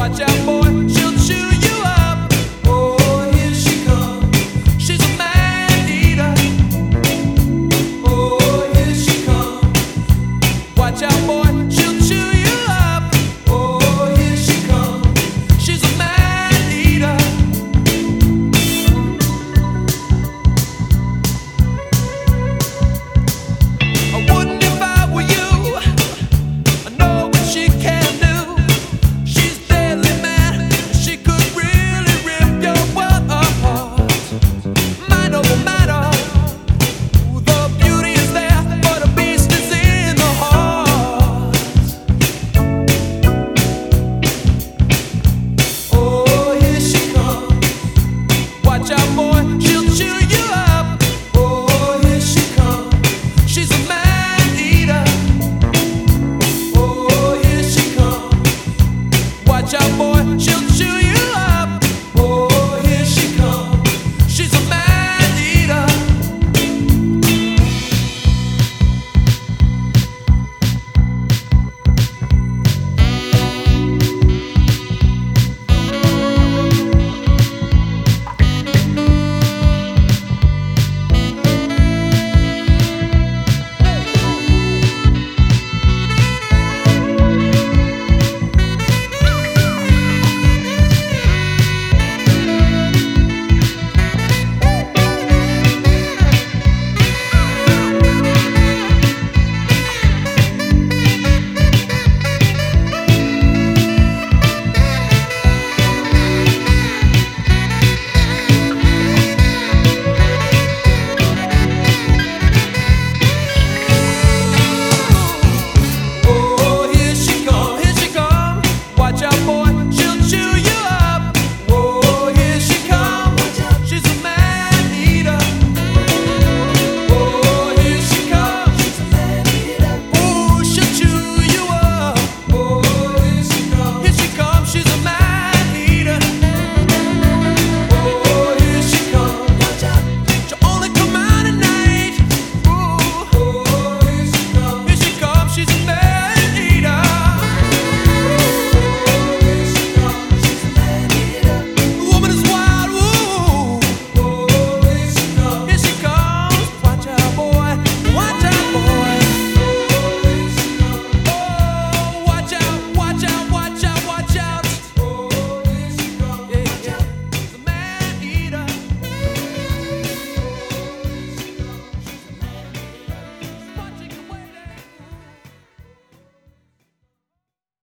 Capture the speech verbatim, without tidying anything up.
Watch out, boy, she'll chew you up. Oh, here she comes. She's a man eater. Oh, here she comes. Watch out, boy, she'll chew you up. Oh, here she comes. She's a man eater. I wouldn't if I were you. I know what she can do. She's deadly mad. She could really rip your world apart. Mind over matter. The beauty is there, but the beast is in the heart. Oh, here she comes. Watch out, boy, she'll chew you up. Oh, here she comes. She's a man eater. Oh, here she comes. Watch out, boy.